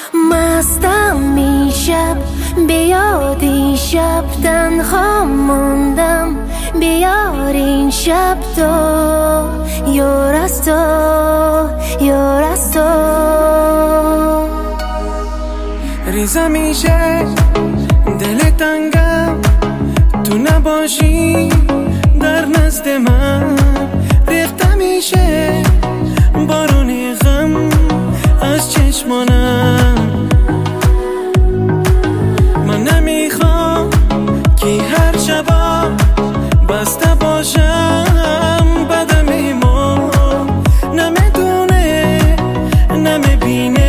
مستم میشب بیاد این شب تنها موندم بیار این شب تو یار از تو یار از تو ریزم میشه دل تنگم تو نباشی در نزد من ریخته میشه بارون غم از چشمانم من نمیخوام که هر شبا بسته باشم بدم ایمان نمیدونه نمیبینه